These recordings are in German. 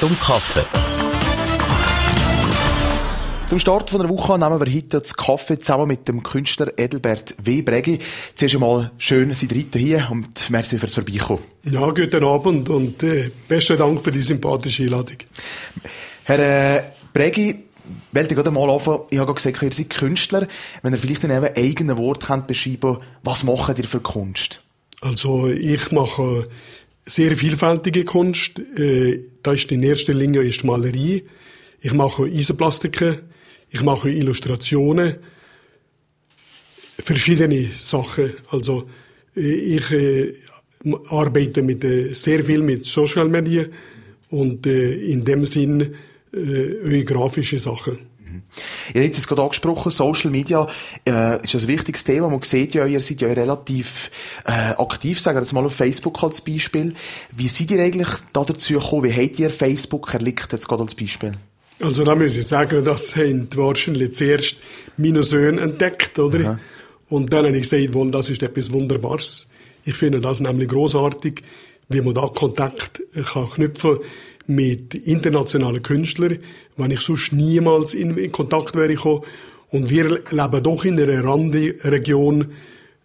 zum Kaffee. Zum Start von der Woche nehmen wir heute das Kaffee zusammen mit dem Künstler Edelbert W. Brägi. Zuerst einmal schön, seid ihr heute hier und merci fürs Vorbeikommen. Ja, guten Abend und besten Dank für die sympathische Einladung. Herr Brägi, wollte ich gerade mal anfangen. Ich habe gerade gesagt, ihr seid Künstler. Wenn ihr vielleicht in einem eigenen Wort beschreiben könnt, was macht ihr für Kunst? Also ich mache sehr vielfältige Kunst. Da ist in erster Linie ist Malerei. Ich mache Eisenplastiken. Ich mache Illustrationen. Verschiedene Sachen. Also ich arbeite sehr viel mit Social Media und in dem Sinn grafische Sachen. Ihr habt es gerade angesprochen, Social Media ist ein wichtiges Thema. Man sieht ja, ihr seid ja relativ aktiv, sagen wir das mal auf Facebook als Beispiel. Wie seid ihr eigentlich dazu gekommen? Wie habt ihr Facebook erlickt, jetzt gerade als Beispiel? Also da muss ich sagen, das haben wahrscheinlich zuerst meine Söhne entdeckt, oder? Aha. Und dann habe ich gesagt, wohl, das ist etwas Wunderbares. Ich finde das nämlich grossartig, wie man da Kontakt kann knüpfen mit internationalen Künstlern, wenn ich sonst niemals in Kontakt wäre gekommen. Und wir leben doch in einer Randregion,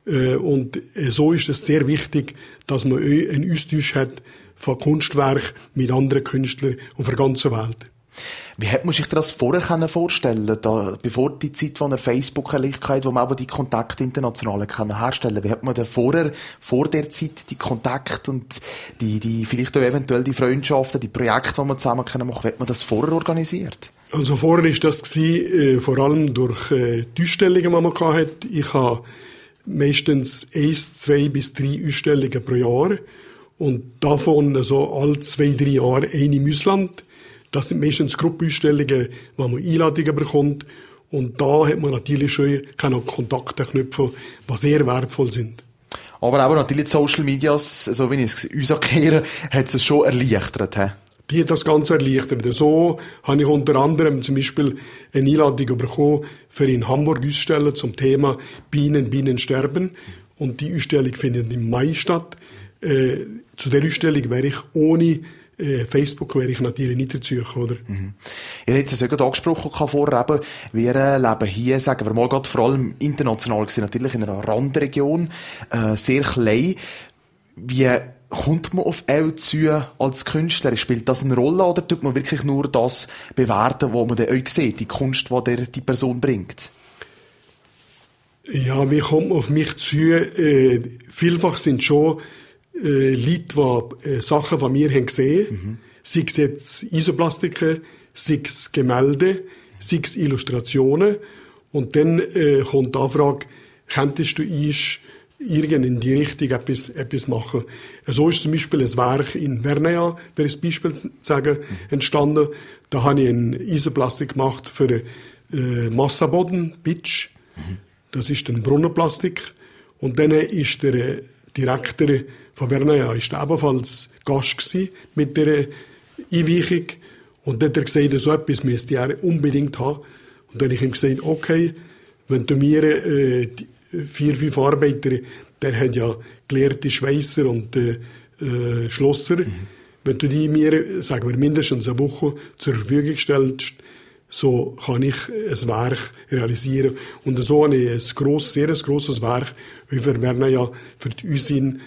und so ist es sehr wichtig, dass man einen Austausch hat von Kunstwerken mit anderen Künstlern auf der ganzen Welt. Wie hat man sich das vorher vorstellen können, bevor die Zeit, wo er Facebook erlicht hat, wo man aber die Kontakte international herstellen kann? Wie hat man da vorher, vor der Zeit, die Kontakte und die vielleicht auch eventuell die Freundschaften, die Projekte, die man zusammen machen können, wie hat man das vorher organisiert? Also vorher war das vor allem durch die Ausstellungen, die man hatte. Ich habe meistens 1, 2 bis 3 Ausstellungen pro Jahr und davon so alle 2, 3 Jahre eine im Ausland. Das sind meistens Gruppenausstellungen, wo man Einladungen bekommt. Und da hat man natürlich schon Kontakte knüpfen, die sehr wertvoll sind. Aber auch natürlich die Social Medias, so wie ich es uns erkläre, hat es schon erleichtert. He? Die hat das Ganze erleichtert. So habe ich unter anderem zum Beispiel eine Einladung bekommen, für in Hamburg ausstellen zum Thema Bienen sterben. Und die Ausstellung findet im Mai statt. Zu der Ausstellung wäre ich ohne Facebook wäre ich natürlich nicht dazu gekommen, oder? Mhm. Ihr habt es ja gerade angesprochen vorher eben, wir leben hier, sagen wir mal, gerade vor allem international gesehen, natürlich in einer Randregion, sehr klein. Wie kommt man auf euch zu als Künstler? Spielt das eine Rolle oder tut man wirklich nur das bewerten, was man dann euch sieht, die Kunst, die die Person bringt? Ja, wie kommt man auf mich zu? Vielfach sind schon Leute, die Sachen von mir haben gesehen, sei es jetzt Isoplastiken, sei es Gemälde, sei es Illustrationen. Und dann kommt die Anfrage, könntest du in die Richtung etwas machen? So ist zum Beispiel ein Werk in Vernea, für ein Beispiel zu sagen, entstanden. Da habe ich eine Isoplastik gemacht für Massaboden, Pitch. Das ist ein Brunnenplastik. Und dann ist der Direktor von Vernea ist ebenfalls Gast gewesen mit der Einweichung. Und dann hat er gesagt, so etwas müsste er unbedingt haben. Und dann habe ich ihm gesagt, okay, wenn du mir 4, 5 Arbeiter, der hat ja gelehrte Schweisser und Schlosser, wenn du die mir, sagen wir, mindestens eine Woche zur Verfügung stellst, so kann ich ein Werk realisieren. Und so habe ich ein sehr grosses Werk über Vernea für die Usin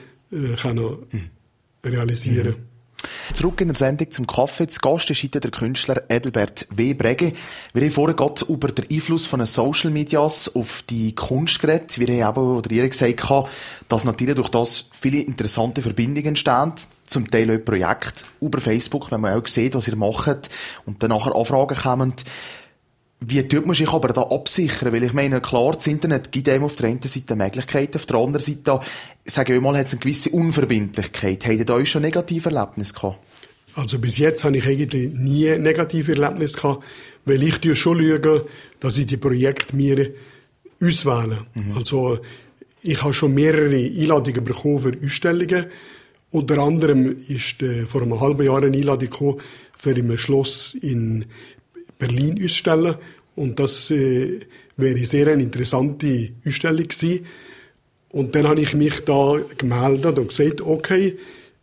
realisieren. Zurück in der Sendung zum Kaffee. Zu Gast ist heute der Künstler Edelbert W. Brägi. Wir haben vorhin gerade über den Einfluss von den Social Medias auf die Kunst geredet. Wir haben eben, oder ihr gesagt, dass natürlich durch das viele interessante Verbindungen entstehen. Zum Teil auch Projekte über Facebook, wenn man auch sieht, was ihr macht und dann nachher Anfragen kommen. Wie tut man sich aber da absichern? Weil ich meine, klar, das Internet gibt einem auf der einen Seite Möglichkeiten, auf der anderen Seite, sage ich mal, hat es eine gewisse Unverbindlichkeit. Habt ihr da schon negative Erlebnisse gehabt? Also bis jetzt habe ich eigentlich nie negative Erlebnisse gehabt, weil ich schon schaue, dass ich die Projekte mir auswähle. Also ich habe schon mehrere Einladungen bekommen für Ausstellungen. Unter anderem ist vor einem halben Jahr eine Einladung gekommen, für ein Schloss in Berlin ausstellen. Und das wäre sehr eine interessante Ausstellung gewesen. Und dann habe ich mich da gemeldet und gesagt, okay,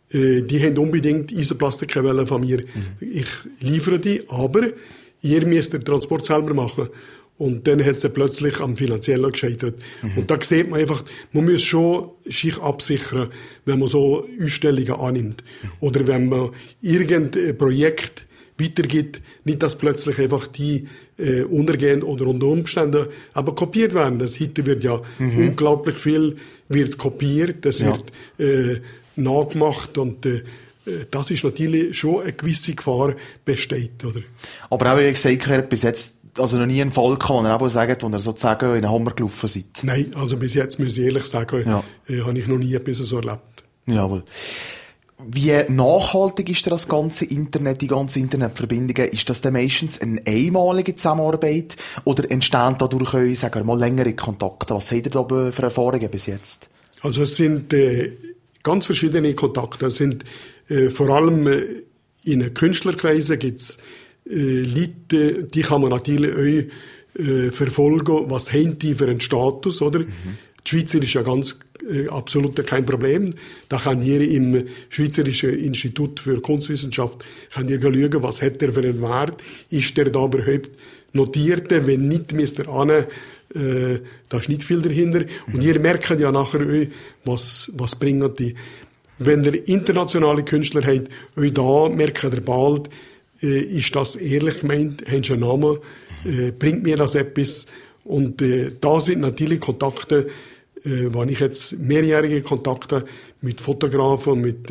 die haben unbedingt Isoplastik von mir. Ich liefere die, aber ihr müsst den Transport selber machen. Und dann hat es dann plötzlich am Finanziellen gescheitert. Und da sieht man einfach, man muss schon sich absichern, wenn man so Ausstellungen annimmt. Oder wenn man irgendein Projekt weitergibt, nicht, dass plötzlich einfach die untergehen oder unter Umständen aber kopiert werden. Das heute wird ja unglaublich viel wird kopiert, das wird nachgemacht und das ist natürlich schon eine gewisse Gefahr besteht, oder? Aber auch, wie gesagt, bis jetzt also noch nie einen Fall gehabt, wo er eben sagt, wo er sozusagen in den Hammer gelaufen seid. Nein, also bis jetzt muss ich ehrlich sagen, habe ich noch nie etwas so erlebt. Jawohl. Wie nachhaltig ist das ganze Internet, die ganzen Internetverbindungen? Ist das dann meistens eine einmalige Zusammenarbeit oder entstehen dadurch, sagen wir mal, längere Kontakte? Was habt ihr da für Erfahrungen bis jetzt? Also es sind ganz verschiedene Kontakte. Es sind vor allem in den Künstlerkreisen gibt's Leute, die kann man natürlich auch verfolgen, was haben die für einen Status, oder? Die Schweizer ist ja ganz absolut kein Problem. Da kann ihr im Schweizerischen Institut für Kunstwissenschaft kann ihr schauen, was hat er für einen Wert, ist der da überhaupt notiert, wenn nicht, müsst ihr an, da ist nicht viel dahinter. Und ihr merkt ja nachher auch, was bringen die. Wenn ihr internationale Künstler habt, auch da merkt ihr bald, ist das ehrlich gemeint, haben Sie einen Namen, bringt mir das etwas? Und da sind natürlich Kontakte, wenn ich jetzt mehrjährige Kontakte mit Fotografen, mit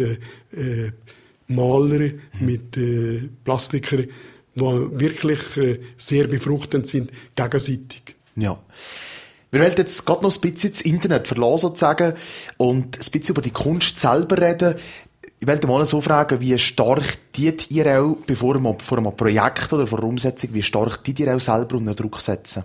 Malern, mit Plastikern, die wirklich sehr befruchtend sind, gegenseitig. Ja. Wir wollen jetzt gerade noch ein bisschen das Internet verlassen, sozusagen, und ein bisschen über die Kunst selber reden. Ich wollte mal so fragen, wie stark diet ihr auch, vor einem Projekt oder vor einer Umsetzung, wie stark diet ihr auch selber unter Druck setzen?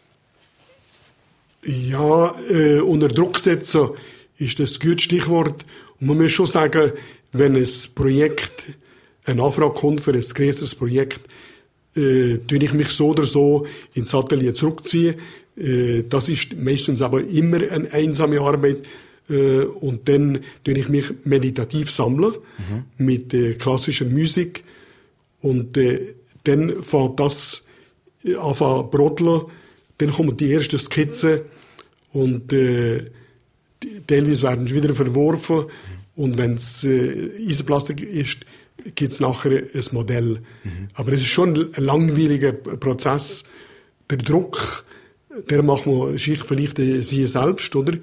Ja, unter Druck setzen ist das ein gutes Stichwort. Und man muss schon sagen, wenn ein Projekt, eine Anfrage kommt für ein größeres Projekt, tue ich mich so oder so ins Atelier zurückziehen. Das ist meistens aber immer eine einsame Arbeit. Und dann tue ich mich meditativ sammeln mit klassischer Musik. Und dann fängt das an zu brodeln. Dann kommen die ersten Skizzen und teilweise werden sie wieder verworfen. Und wenn es Isoplastik ist, gibt es nachher ein Modell. Aber es ist schon ein langweiliger Prozess. Der Druck, der macht man sich vielleicht sie selbst, oder?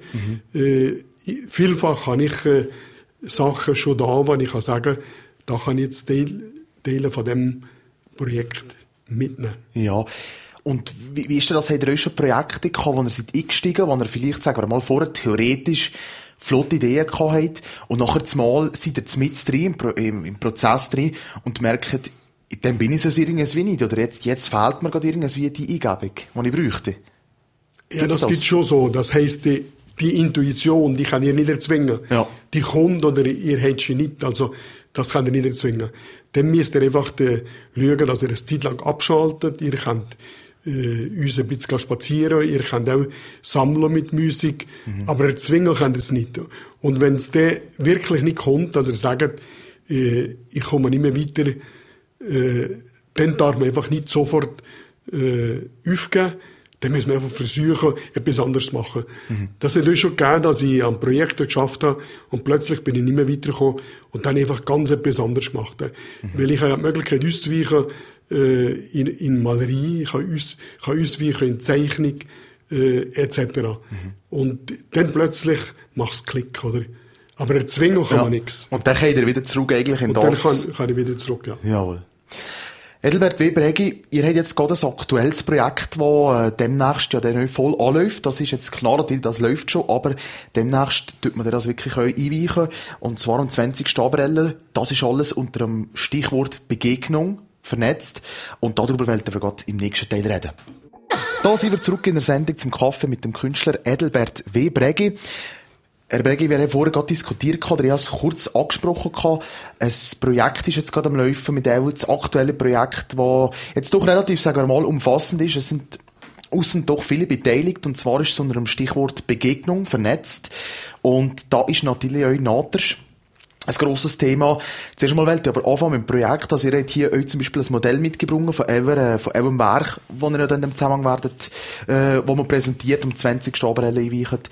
Vielfach habe ich Sachen schon da, wo ich sagen kann, da kann ich jetzt Teile von dem Projekt mitnehmen. Ja. Und wie ist denn das? Habt ihr euch schon Projekte gehabt, wo ihr seid eingestiegen, wo ihr vielleicht, sagen wir mal, vorher theoretisch flotte Ideen gehabt habt und nachher zumal seid ihr mit drin, im Prozess drin und merkt, dann bin ich so irgendwie nicht, oder jetzt fehlt mir gerade irgendwie die Eingebung, die ich bräuchte. Ja, das gibt schon so. Das heisst, die Intuition, die kann ihr nicht erzwingen. Ja. Die kommt oder ihr habt sie nicht. Also, das kann ihr nicht erzwingen. Dann müsst ihr einfach schauen, dass ihr eine Zeit lang abschaltet. Ihr könnt uns ein bisschen spazieren. Ihr könnt auch sammeln mit Musik. Aber erzwingen könnt ihr es nicht. Und wenn es dann wirklich nicht kommt, dass ihr sagt, ich komme nicht mehr weiter, dann darf man einfach nicht sofort aufgeben. Dann müssen wir einfach versuchen, etwas anderes zu machen. Das hat uns schon gegeben, dass ich an Projekten geschafft habe und plötzlich bin ich nicht mehr weitergekommen und dann einfach ganz etwas anderes gemacht habe. Weil ich habe die Möglichkeit auszuweichen in Malerie, ich kann ausweichen in Zeichnung etc. Und dann plötzlich macht es Klick, oder? Aber erzwingen kann man nichts. Und dann kann ich wieder zurück eigentlich in das. Dann kann ich wieder zurück, ja. Jawohl. Edelbert W. Breggi, ihr habt jetzt gerade ein aktuelles Projekt, das demnächst ja dann voll anläuft. Das ist jetzt klar, natürlich, das läuft schon, aber demnächst tut man das wirklich einweichen. Und zwar am 20. April. Das ist alles unter dem Stichwort Begegnung vernetzt. Und darüber wollen wir gerade im nächsten Teil reden. Da sind wir zurück in der Sendung zum Kaffee mit dem Künstler Edelbert W. Breggi. Herr Breggi, wir haben vorher gerade diskutiert, oder ich habe es kurz angesprochen. Ein Projekt ist jetzt gerade am Laufen mit das aktuelle Projekt, das jetzt doch relativ, sagen wir mal, umfassend ist. Es sind aussen doch viele beteiligt, und zwar ist es unter dem Stichwort Begegnung vernetzt. Und da ist natürlich auch Natersch ein grosses Thema. Zuerst mal wollte ich aber anfangen mit dem Projekt. Also ihr habt hier euch zum Beispiel ein Modell mitgebracht von eurem Werk, das ihr ja dann im Zusammenhang werdet, wo man präsentiert, um 20. Oberhelle einweichen.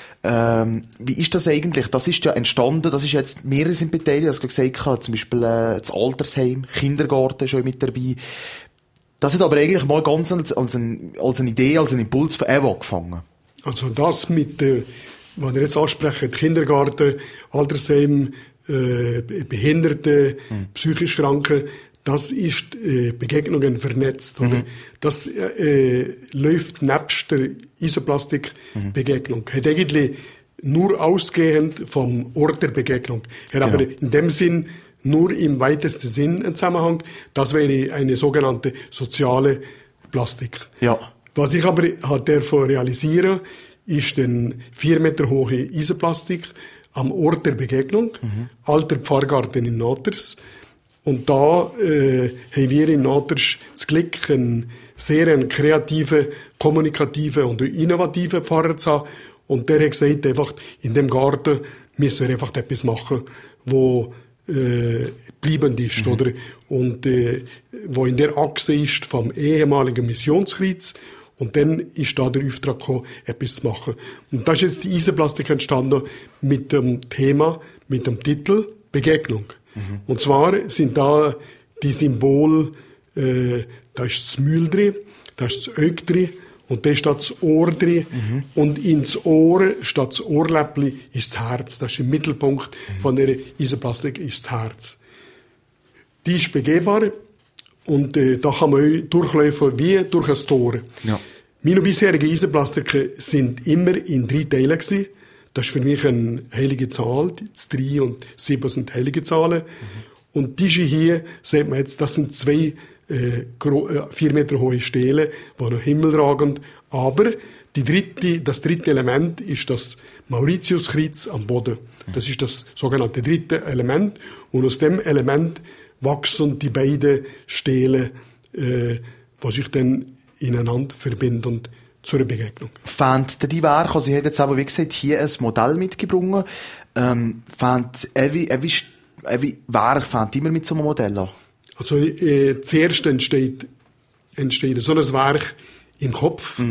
Wie ist das eigentlich? Das ist ja entstanden, das ist jetzt, mehrere sind beteiligt, als ich gesagt habe, zum Beispiel das Altersheim, Kindergarten ist schon mit dabei. Das hat aber eigentlich mal ganz als eine Idee, als einen Impuls von Evo angefangen. Also das mit, was ihr jetzt ansprecht, Kindergarten, Altersheim, Behinderte, psychisch Kranke, das ist Begegnungen vernetzt. Oder? Das läuft nebst der Isoplastik-Begegnung. Hat eigentlich nur ausgehend vom Ort der Begegnung. Hat aber in dem Sinn nur im weitesten Sinn einen Zusammenhang. Das wäre eine sogenannte soziale Plastik. Ja. Was ich aber davon realisieren, ist den 4 Meter hohe Isoplastik am Ort der Begegnung, alter Pfarrgarten in Naters. Und da haben wir in Naters das Glück, einen sehr kreativen, kommunikativen und innovativen Pfarrer zu haben. Und der hat gesagt, einfach, in dem Garten müssen wir einfach etwas machen, wo bleibend ist, oder? Und wo in der Achse ist vom ehemaligen Missionskreuz. Und dann ist da der Auftrag gekommen, etwas zu machen. Und da ist jetzt die Isoplastik entstanden mit dem Thema, mit dem Titel Begegnung. Und zwar sind da die Symbole, da ist das Mühl drin, da ist das Ög drin und da ist das Ohr drin. Und ins Ohr, statt das Ohrläppli, ist das Herz. Das ist im Mittelpunkt von der Isoplastik, ist das Herz. Die ist begehbar. Und da kann man durchlaufen wie durch ein Tor. Ja. Meine bisherigen Isoplastiken sind immer in 3 Teilen gewesen. Das ist für mich eine heilige Zahl. Das 3 und 7 sind heilige Zahlen. Und diese hier, sieht man jetzt, das sind 2 4 Meter hohe Stele, die noch himmelragend. Aber das dritte Element ist das Mauritiuskreuz am Boden. Das ist das sogenannte dritte Element. Und aus dem Element wachsen die beiden Stele, die sich dann ineinander verbinden zur Begegnung. Fand die Werke, also ich hätte jetzt aber, wie gesagt, hier ein Modell mitgebracht, fand Evi Werk fand immer mit so einem Modell an? Also zuerst entsteht so ein Werk im Kopf.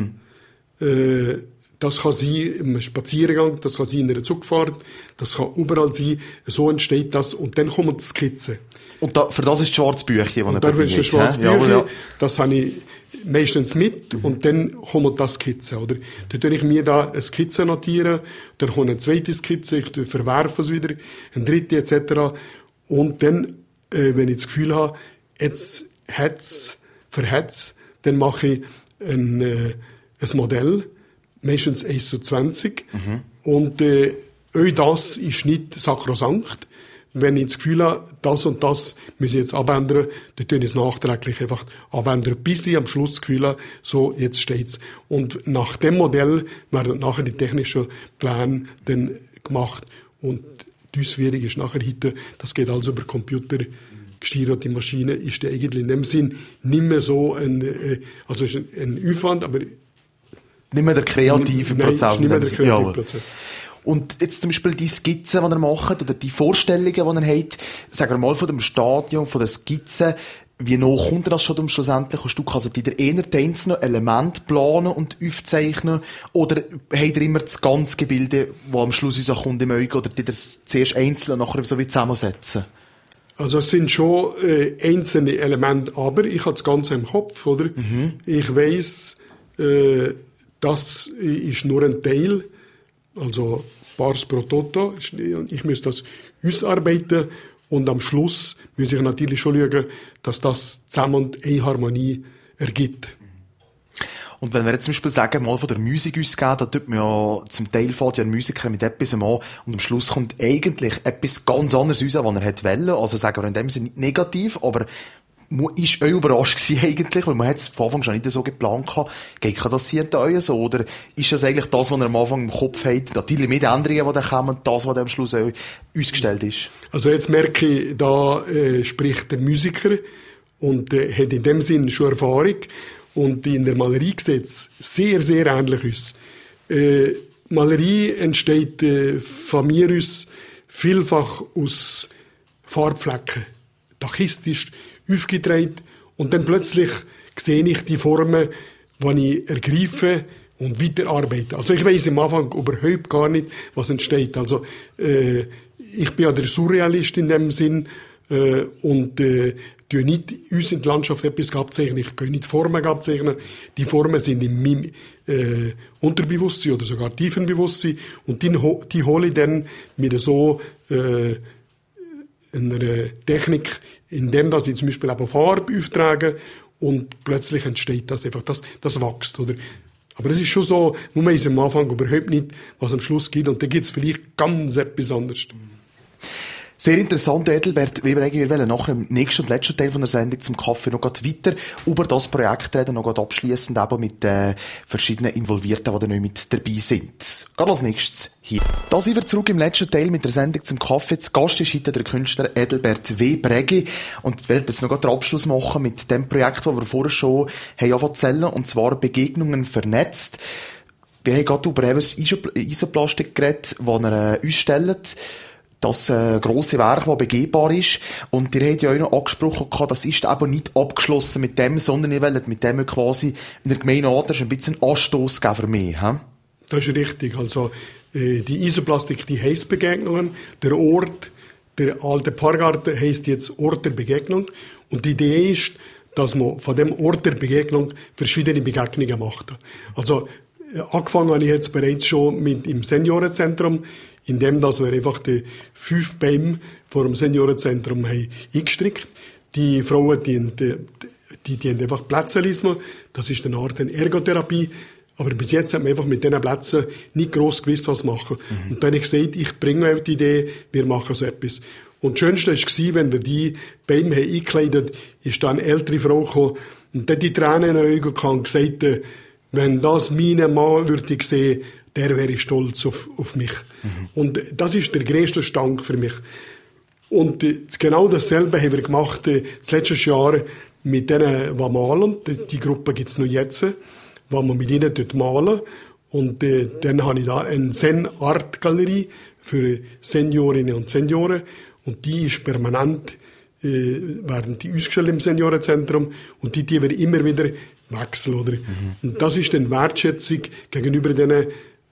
Das kann sein im Spaziergang, das kann sein in einer Zugfahrt, das kann überall sein. So entsteht das und dann kommen die Skizzen. Und für das ist das Schwarzbüchchen, das er probiert. Das Schwarzbüchchen, das habe ich meistens mit und dann kommen das Skizzen. Oder? Dann tue ich mir da eine Skizze notieren, dann kommt eine zweite Skizze, ich verwerfe es wieder, eine dritte etc. Und dann, wenn ich das Gefühl habe, jetzt verhet's, dann mache ich ein Modell, meistens 1:20. Und auch das ist nicht sakrosankt. Wenn ich das Gefühl habe, das und das muss ich jetzt abändern, dann tue ich es nachträglich einfach abändern, bis ich am Schluss das Gefühl habe, so, jetzt steht's. Und nach dem Modell werden nachher die technischen Pläne dann gemacht. Und die Ausführung ist nachher heute, das geht also über Computer, gesteuerte Maschine, ist ja eigentlich in dem Sinn nicht mehr so ein Aufwand, aber nicht mehr der kreative Prozess. Nicht mehr der kreative Prozess. Und jetzt zum Beispiel die Skizzen, die ihr macht, oder die Vorstellungen, die ihr habt, sagen wir mal von dem Stadium, von den Skizzen, wie nah kommt ihr das schon schlussendlich aus Stück? Also, die ihr eher die einzelnen Elemente planen und aufzeichnen, oder habt ihr immer das ganze Gebilde, das am Schluss uns kommt im Auge, oder die ihr das zuerst einzeln nachher so wie zusammensetzen? Also es sind schon einzelne Elemente, aber ich habe das Ganze im Kopf, oder? Ich weiss, das ist nur ein Teil, also Pars pro Toto. Ich muss das ausarbeiten und am Schluss muss ich natürlich schon schauen, dass das zusammen eine Harmonie ergibt. Und wenn wir jetzt zum Beispiel sagen, mal von der Musik ausgehen, da tut man ja zum Teil fährt ja ein Musiker mit etwas an und am Schluss kommt eigentlich etwas ganz anderes raus, was er hätte wollen. Also sagen wir in dem Sinne nicht negativ, aber man ist auch überrascht gewesen eigentlich, weil man hat es von Anfang schon nicht so geplant gehabt. Geht das hier euch so? Oder ist das eigentlich das, was ihr am Anfang im Kopf habt, natürlich mit Änderungen, die dann kommen, das, was dann am Schluss auch ausgestellt ist? Also jetzt merke ich, da spricht der Musiker und hat in dem Sinn schon Erfahrung. Und in der Malerie sieht es sehr, sehr ähnlich aus. Malerie entsteht von mir aus vielfach aus Farbflecken, dachistisch aufgetragen und dann plötzlich sehe ich die Formen, die ich ergreife und weiterarbeite. Also ich weiss am Anfang überhaupt gar nicht, was entsteht. Also ich bin ja der Surrealist in dem Sinn und tue nicht uns in der Landschaft etwas abzeichnen. Ich kann nicht Formen abzeichnen. Die Formen sind in meinem Unterbewusstsein oder sogar Tiefenbewusstsein und die hole ich dann mit so einer Technik, indem dass ich zum Beispiel eben Farbe auftrage und plötzlich entsteht das einfach, das wächst, oder? Aber es ist schon so, man weiß am Anfang überhaupt nicht, was am Schluss gibt und dann gibt es vielleicht ganz etwas anderes. Sehr interessant, Edelbert Weber-Egger. Wir wollen nachher im nächsten und letzten Teil von der Sendung zum Kaffee noch weiter über das Projekt reden, noch abschliessend eben mit verschiedenen Involvierten, die da neu mit dabei sind. Gerade als nächstes hier. Da sind wir zurück im letzten Teil mit der Sendung zum Kaffee. Zu Gast ist heute der Künstler Edelbert Weber-Egger. Und wir werden jetzt noch den Abschluss machen mit dem Projekt, das wir vorher schon haben erzählen, und zwar Begegnungen vernetzt. Wir haben gerade über das Isoplastik geredet, das er uns stellt. Das grosse Werk, das begehbar ist. Und ihr habt ja auch noch angesprochen, das ist aber nicht abgeschlossen mit dem, sondern ihr wollt mit dem quasi in der Gemeinde Aders ein bisschen Anstoss geben für mich. He? Das ist richtig. Also, die Isoplastik, die heisst Begegnungen. Der Ort, der alte Pfarrgarten heisst jetzt Ort der Begegnung. Und die Idee ist, dass man von dem Ort der Begegnung verschiedene Begegnungen macht. Also, angefangen habe ich jetzt bereits schon im Seniorenzentrum, indem dass wir einfach die 5 Bäume vor dem Seniorenzentrum haben eingestrickt. Die Frauen, die einfach Plätze lesen. Das ist eine Art Ergotherapie. Aber bis jetzt hat man einfach mit diesen Plätzen nicht gross gewusst, was machen. Und dann habe ich gesagt, ich bringe euch die Idee, wir machen so etwas. Und das Schönste war, wenn wir die Bäume eingekleidet haben, ist dann eine ältere Frau gekommen und dann die Tränen in den Augen gehabt und gesagt, wenn das mein Mann würde ich sehen, der wäre stolz auf mich. Und das ist der grösste Dank für mich. Und genau dasselbe haben wir gemacht das letzte Jahr mit denen, die malen. Die Gruppe gibt es noch jetzt, wo man mit ihnen malen. Und dann habe ich da eine Zen-Art-Galerie für Seniorinnen und Senioren. Und die ist permanent, werden die ausgestellt im Seniorenzentrum. Und die wir immer wieder wechseln, oder? Und das ist dann Wertschätzung gegenüber diesen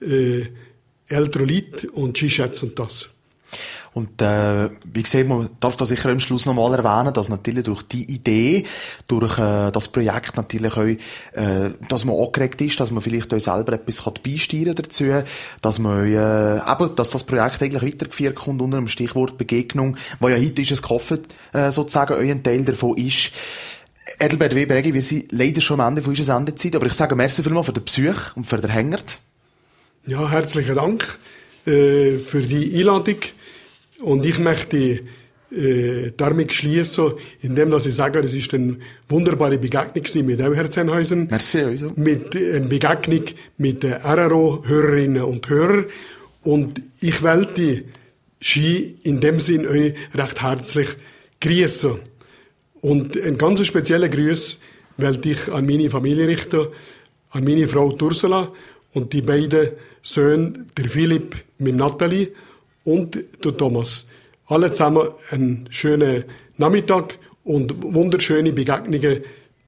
älteren Leuten und sie schätzen das. Und wie gesagt, man darf da sicher am Schluss nochmal erwähnen, dass natürlich durch die Idee, durch das Projekt natürlich auch, dass man angeregt ist, dass man vielleicht auch selber etwas beisteuern dazu, dass man eben, dass das Projekt eigentlich weitergeführt kommt unter dem Stichwort Begegnung, wo ja heute ist ein Kaffee sozusagen auch ein Teil davon ist. Edelbert Weber-Egger, wir sind leider schon am Ende von unserer Sendezeit, aber ich sage merci vielmals für den Besuch und für den Hängert. Ja, herzlichen Dank für die Einladung. Und ich möchte damit schließen, indem dass ich sage, es ist eine wunderbare Begegnung mit Herr Zenhäusen. Merci, also. Mit Begegnung mit den RRO-Hörerinnen und Hörern. Und ich wollte Sie in dem Sinn euch recht herzlich grüßen. Und einen ganz speziellen Gruß wollte ich an meine Familie richten, an meine Frau Ursula und die beiden Söhne, der Philipp mit Nathalie und der Thomas. Alle zusammen einen schönen Nachmittag und wunderschöne Begegnungen